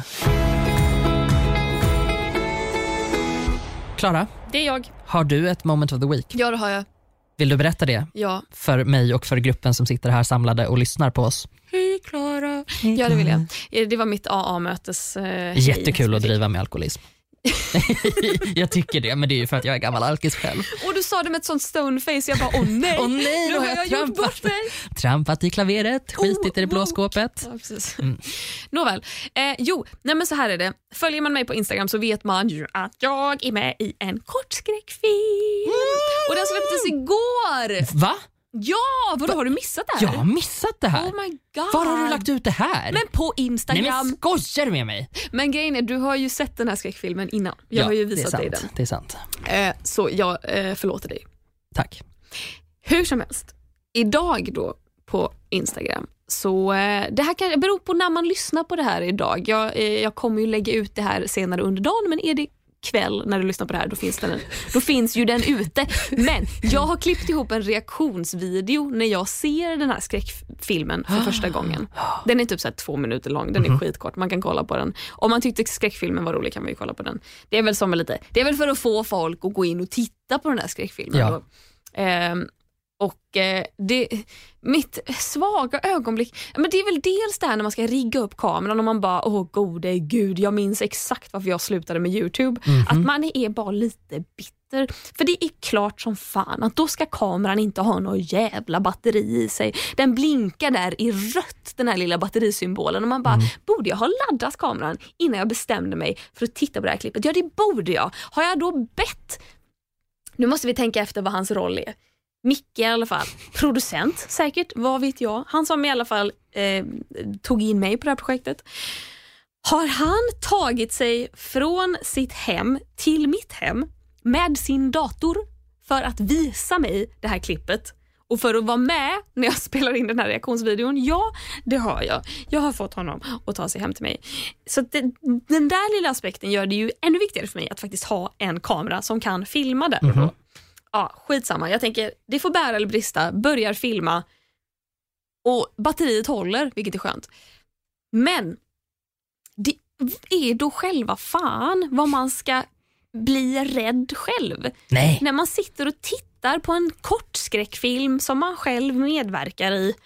Klara? Det är jag. Har du ett moment of the week? Ja, det har jag. Vill du berätta det? Ja. För mig och för gruppen som sitter här samlade och lyssnar på oss. Hej Klara. Ja, det vill jag. Det var mitt A A-mötes. Eh, Jättekul hej. Att driva med alkoholism. Jag tycker det, men det är ju för att jag är gammal alkis själv. Och du sa det med ett sånt stoneface. Jag bara, åh nej, åh nej, nu har jag, jag gjort bort mig. Trampat i klaveret, skitit oh, i det blå skåpet. Ja, precis. Mm. Nåväl, eh, jo, nej men så här är det. Följer man mig på Instagram så vet man ju att jag är med i en kortskräckfilm. Mm. Och den släpptes igår. Va? Ja, vadå, har du missat det här? Jag har missat det här. Oh my god. Var har du lagt ut det här? Men på Instagram. Nej, men skojar du med mig? Men grejen är, du har ju sett den här skräckfilmen innan. Jag ja, har ju visat det dig den. Det är sant. Eh, så jag eh, förlåter dig. Tack. Hur som helst. Idag då på Instagram. Så eh, det här kan bero på när man lyssnar på det här idag. Jag, eh, jag kommer ju lägga ut det här senare under dagen, men är det kväll när du lyssnar på det här, då finns den, då finns ju den ute. Men jag har klippt ihop en reaktionsvideo när jag ser den här skräckfilmen för första gången. Den är typ så här två minuter lång, den är mm-hmm. skitkort, man kan kolla på den. Om man tyckte skräckfilmen var rolig kan man ju kolla på den. Det är väl som lite, det är väl för att få folk att gå in och titta på den här skräckfilmen. Ja. Ehm, och eh, det, mitt svaga ögonblick, men det är väl dels det här när man ska rigga upp kameran och man bara, åh gode gud, jag minns exakt varför jag slutade med YouTube. Mm-hmm. Att man är bara lite bitter. För det är klart som fan att då ska kameran inte ha någon jävla batteri i sig. Den blinkar där i rött, den här lilla batterisymbolen, och man bara, mm. borde jag ha laddat kameran innan jag bestämde mig för att titta på det här klippet? Ja, det borde jag. Har jag då bett? Nu måste vi tänka efter vad hans roll är. Micke i alla fall, producent säkert, vad vet jag. Han som i alla fall eh, tog in mig på det här projektet. Har han tagit sig från sitt hem till mitt hem med sin dator för att visa mig det här klippet? Och för att vara med när jag spelar in den här reaktionsvideon, ja, det har jag. Jag har fått honom att ta sig hem till mig. Så det, den där lilla aspekten gör det ju ännu viktigare för mig att faktiskt ha en kamera som kan filma där och då. Mm-hmm. Ja, skitsamma. Jag tänker, det får bära eller brista. Börjar filma och batteriet håller, vilket är skönt. Men det är då själva fan vad man ska bli rädd själv. Nej. När man sitter och tittar på en kortskräckfilm som man själv medverkar i.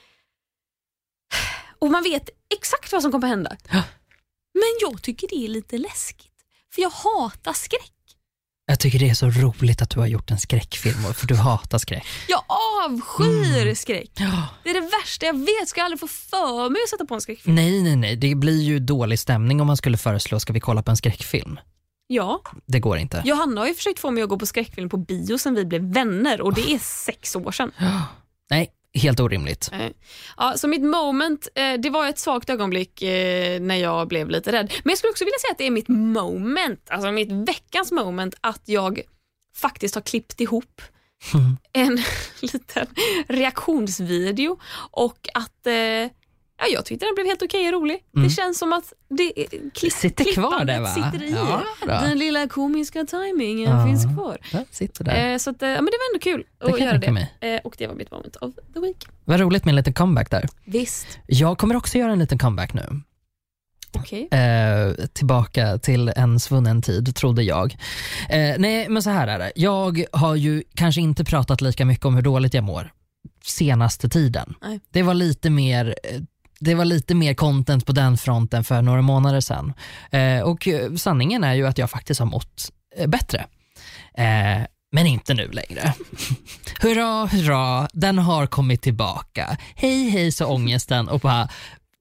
Och man vet exakt vad som kommer hända. Men jag tycker det är lite läskigt. För jag hatar skräck. Jag tycker det är så roligt att du har gjort en skräckfilm, för du hatar skräck. Jag avskyr mm. skräck. Ja. Det är det värsta jag vet. Ska jag aldrig få för mig att sätta på en skräckfilm? Nej, nej, nej. Det blir ju dålig stämning om man skulle föreslå, ska vi kolla på en skräckfilm? Ja. Det går inte. Johanna har ju försökt få mig att gå på skräckfilm på bio sen vi blev vänner, och det är sex år sedan. Nej, helt orimligt. Ja, så mitt moment, det var ett svagt ögonblick när jag blev lite rädd. Men jag skulle också vilja säga att det är mitt moment, alltså mitt veckans moment, att jag faktiskt har klippt ihop mm. en liten reaktionsvideo, och att ja, jag tyckte den blev helt okej och rolig. Mm. Det känns som att det klipp, sitter kvar där, va? Sitter i. Ja, den lilla komiska timingen ja. finns kvar. Ja, sitter där. Eh, så att, ja, men det var ändå kul det att göra det. Eh, och det var mitt moment of the week. Vad roligt med en liten comeback där. Visst. Jag kommer också göra en liten comeback nu. Okay. Eh, tillbaka till en svunnen tid, trodde jag. Eh, nej, men så här är det. Jag har ju kanske inte pratat lika mycket om hur dåligt jag mår senaste tiden. Nej. Det var lite mer... Det var lite mer content på den fronten för några månader sedan. Eh, och sanningen är ju att jag faktiskt har mått eh, bättre. Eh, men inte nu längre. Hurra, hurra, den har kommit tillbaka. Hej, hej, så ångesten, och bara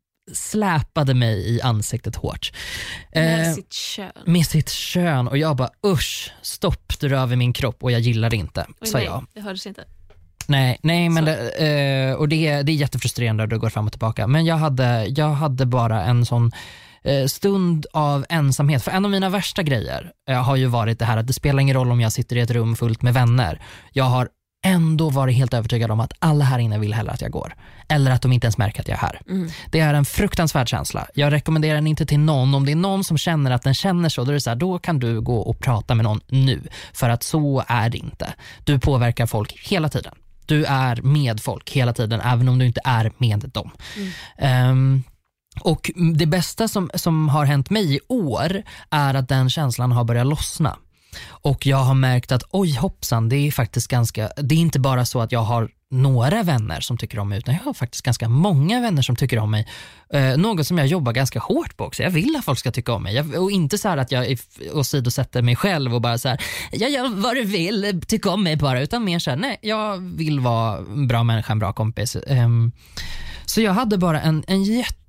släpade mig i ansiktet hårt. Eh, med sitt kön. Med sitt kön. Och jag bara, usch, stopp, du rör vid min kropp och jag gillar det inte, Oj, sa nej, jag. Det hördes inte. Nej, nej men det, eh, och det, det är jättefrustrerande att du går fram och tillbaka. Men jag hade, jag hade bara en sån eh, stund av ensamhet. För en av mina värsta grejer eh, har ju varit det här att det spelar ingen roll om jag sitter i ett rum fullt med vänner. Jag har ändå varit helt övertygad om att alla här inne vill hellre att jag går. Eller att de inte ens märker att jag är här. Mm. Det är en fruktansvärd känsla. Jag rekommenderar den inte till någon. Om det är någon som känner att den känner så, då är det så här, då kan du gå och prata med någon nu. För att så är det inte. Du påverkar folk hela tiden. Du är med folk hela tiden, även om du inte är med dem. Mm. Um, och det bästa som, som har hänt mig i år är att den känslan har börjat lossna. Och jag har märkt att oj hoppsan, det är faktiskt ganska, det är inte bara så att jag har några vänner som tycker om mig, utan jag har faktiskt ganska många vänner som tycker om mig. Eh, något som jag jobbar ganska hårt på också. Jag vill att folk ska tycka om mig. Jag, och inte så här att jag åsidosätter mig själv och bara så här, jag gör vad du vill, tycka om mig bara, utan mer så här, nej, jag vill vara en bra människa, en bra kompis. Eh, så jag hade bara en, en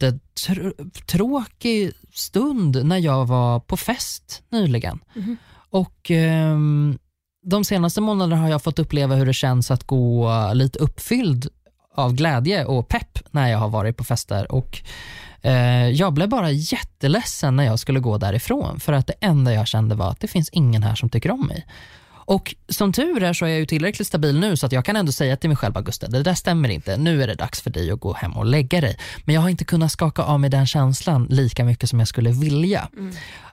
jättetråkig stund när jag var på fest nyligen. Mm-hmm. Och eh, de senaste månaderna har jag fått uppleva hur det känns att gå lite uppfylld av glädje och pepp när jag har varit på fester. Och eh, jag blev bara jätteledsen när jag skulle gå därifrån, för att det enda jag kände var att det finns ingen här som tycker om mig. Och som tur är så är jag ju tillräckligt stabil nu så att jag kan ändå säga till mig själv, Augusta, det där stämmer inte. Nu är det dags för dig att gå hem och lägga dig. Men jag har inte kunnat skaka av mig den känslan lika mycket som jag skulle vilja. Mm.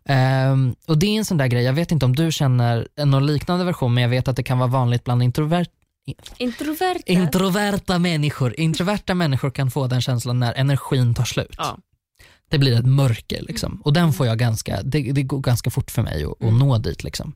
Um, och det är en sån där grej, jag vet inte om du känner någon liknande version, men jag vet att det kan vara vanligt bland introvert Introverta. introverta människor. Introverta människor kan få den känslan när energin tar slut. Ja. Det blir ett mörker liksom. Och den får jag ganska, det, det går ganska fort för mig att, att mm. nå dit liksom.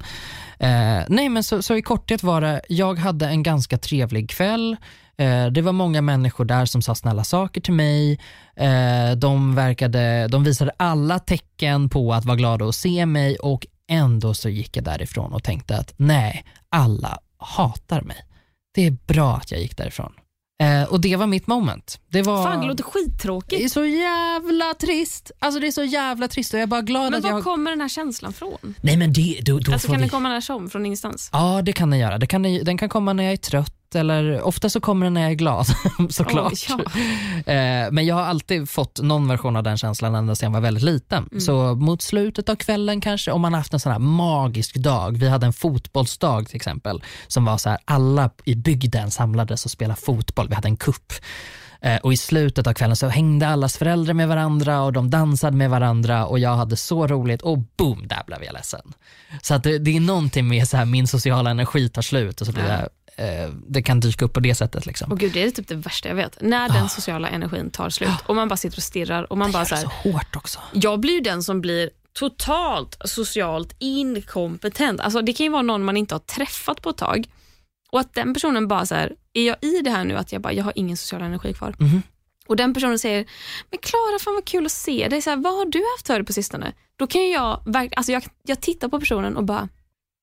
Eh, nej men så, så i korthet var det, jag hade en ganska trevlig kväll. Eh, det var många människor där som sa snälla saker till mig. Eh, de verkade, de visade alla tecken på att vara glada att se mig, och ändå så gick jag därifrån och tänkte att nej, alla hatar mig. Det är bra att jag gick därifrån. Eh, och det var mitt moment. Det var... Fan, det låter skittråkigt. Det är så jävla trist. Alltså det är så jävla trist, och jag är bara glad men att jag... Men var kommer den här känslan från? Nej men det... Då, då alltså får kan vi... den komma när som? Från ingenstans? Ja, det kan den göra. Det kan, den kan komma när jag är trött, eller ofta så kommer den när jag är glad, såklart. Oh, ja. eh, men jag har alltid fått någon version av den känslan ända sedan jag var väldigt liten. Mm. Så mot slutet av kvällen kanske, om man haft en sån här magisk dag. Vi hade en fotbollsdag till exempel, som var så här, alla i bygden samlades och spelade fotboll. Vi hade en kupp. Eh, och i slutet av kvällen så hängde allas föräldrar med varandra och de dansade med varandra, och jag hade så roligt, och boom, där blev jag ledsen. Så att det, det är någonting med så här, min sociala energi tar slut, och så blir ja. jag det kan dyka upp på det sättet liksom. Och gud, det är typ det värsta jag vet. När den sociala energin tar slut och man bara sitter och stirrar och man det bara så här, så hårt också. Jag blir ju den som blir totalt socialt inkompetent. Alltså det kan ju vara någon man inte har träffat på ett tag, och att den personen bara så här, är jag i det här nu att jag bara, jag har ingen social energi kvar. Mm-hmm. Och den personen säger, men Klara, fan vad kul att se dig. Så här, vad har du haft för dig på sistone? Då kan jag, alltså jag, jag tittar på personen och bara,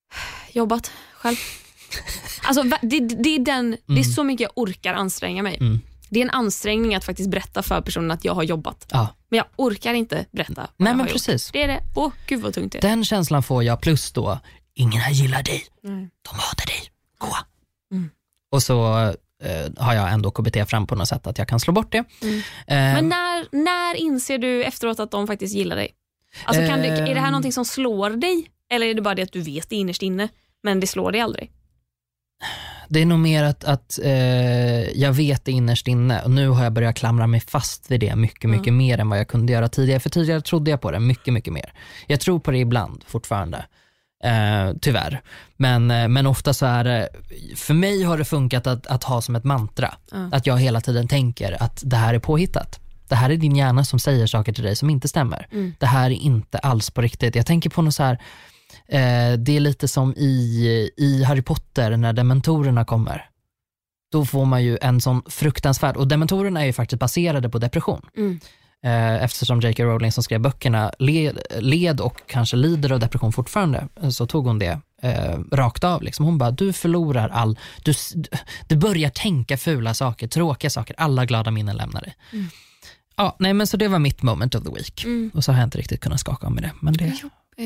Jobbat själv. Alltså det, det, är den, mm. det är så mycket jag orkar anstränga mig. Mm. Det är en ansträngning att faktiskt berätta för personen att jag har jobbat. Ja. Men jag orkar inte berätta. Nej, men precis. Gjort. Det är det. Åh, gud vad tungt det är. Den känslan får jag, plus då, ingen här gillar dig. Mm. De hatar dig. Gå. Mm. Och så eh, har jag ändå K B T fram på något sätt att jag kan slå bort det. Mm. Eh, men när, när inser du efteråt att de faktiskt gillar dig? Alltså, kan eh, du, är det här någonting som slår dig? Eller är det bara det att du vet det innerst inne, men det slår dig aldrig? Det är nog mer att, att eh, jag vet det innerst inne, och nu har jag börjat klamra mig fast vid det mycket, mycket mm. mer än vad jag kunde göra tidigare. För tidigare trodde jag på det mycket, mycket mer. Jag tror på det ibland fortfarande, eh, tyvärr. Men, eh, men ofta så är det, för mig har det funkat att, att ha som ett mantra. Mm. Att jag hela tiden tänker att det här är påhittat. Det här är din hjärna som säger saker till dig som inte stämmer. Mm. Det här är inte alls på riktigt. Jag tänker på något så här... Eh, det är lite som i, i Harry Potter när dementorerna kommer. Då får man ju en sån fruktansvärd... Och dementorerna är ju faktiskt baserade på depression. Mm. Eh, eftersom J K Rowling som skrev böckerna led, led och kanske lider av depression fortfarande, så tog hon det eh, rakt av. Liksom. Hon bara, du förlorar all... Du, du börjar tänka fula saker, tråkiga saker. Alla glada minnen lämnar dig. Mm. Ja, nej, men så det var mitt moment of the week. Mm. Och så har jag inte riktigt kunnat skaka med det. Men det...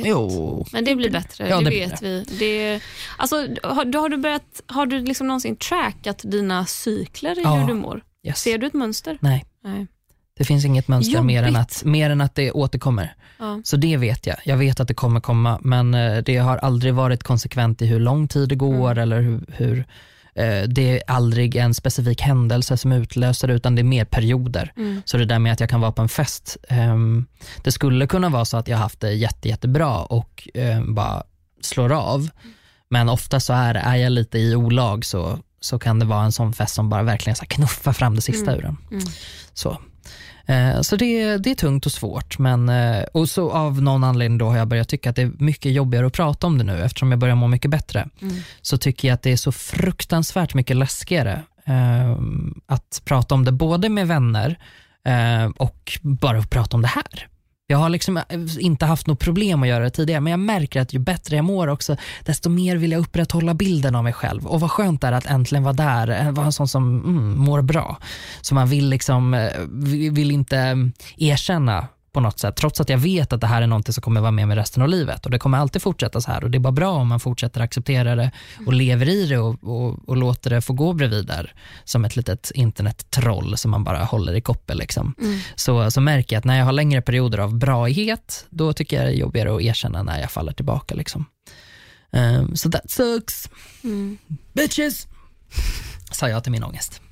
Jo. Men det blir bättre, ja, det, det vet vi. Det, alltså, har, har du börjat, har du liksom någonsin trackat dina cykler i ja, hur du mår? Yes. Ser du ett mönster? Nej. Nej. Det finns inget mönster mer än, att, mer än att det återkommer. Ja. Så det vet jag. Jag vet att det kommer komma, men det har aldrig varit konsekvent i hur lång tid det går mm. eller hur... hur det är aldrig en specifik händelse som utlöser det, utan det är mer perioder. Mm. Så det där med att jag kan vara på en fest, um, det skulle kunna vara så att jag haft det jätte, jättebra och um, bara slår av. Mm. Men ofta så är, är jag lite i olag, så, så kan det vara en sån fest som bara verkligen så här knuffar fram det sista mm. ur den. Mm. Så, uh, så det, det är tungt och svårt, men uh, och så av någon anledning då har jag börjat tycka att det är mycket jobbigare att prata om det nu, eftersom jag börjar må mycket bättre. Mm. Så tycker jag att det är så fruktansvärt mycket läskigare uh, att prata om det, både med vänner uh, och bara att prata om det här. Jag har liksom inte haft något problem att göra det tidigare, men jag märker att ju bättre jag mår också, desto mer vill jag upprätthålla bilden av mig själv. Och vad skönt är att äntligen vara där, vara en sån som mm, mår bra. Så man vill liksom, vill inte erkänna på något sätt, trots att jag vet att det här är något som kommer vara med mig resten av livet, och det kommer alltid fortsätta så här, och det är bara bra om man fortsätter acceptera det och lever i det och, och, och låter det få gå bredvid där som ett litet internettroll som man bara håller i koppel liksom. Mm. så, så märker jag att när jag har längre perioder av braighet, då tycker jag det är jobbigare att erkänna när jag faller tillbaka liksom. um, so that sucks. Mm. Bitches, sa jag till min ångest.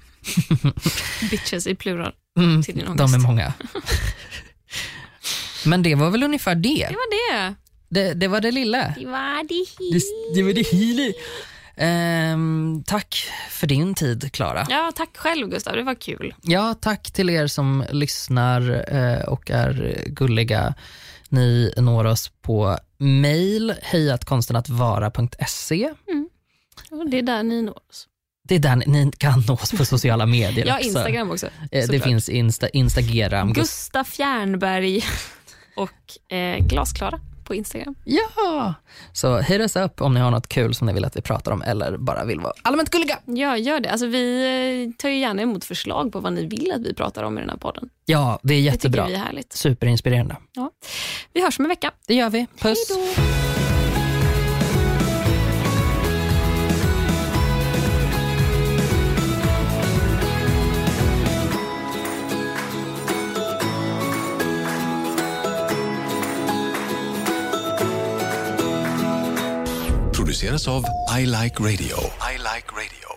Bitches i plural mm, till din ångest. De är många. Men det var väl ungefär det. Det var det. Det, det var det lilla. Det var det hili. Det, det var det hili. Um, tack för din tid, Klara. Ja, tack själv, Gustav. Det var kul. Ja, tack till er som lyssnar uh, och är gulliga. Ni når oss på mail hej at konsten att vara punkt se. Mm. Och det är där ni når oss. Det är där ni kan nås på sociala medier. Ja, Instagram också. Det såklart. Finns Insta, Instagram. Gustav Fjärnberg och eh, Glasklara på Instagram. Ja, så hit us upp om ni har något kul som ni vill att vi pratar om, eller bara vill vara allmänt gulliga. Ja, gör det. Alltså, vi tar ju gärna emot förslag på vad ni vill att vi pratar om i den här podden. Ja, det är jättebra. Det tycker vi är härligt. Superinspirerande. Ja. Vi hörs om en vecka. Det gör vi. Puss. Hej då. Produceras av I Like Radio. I Like Radio.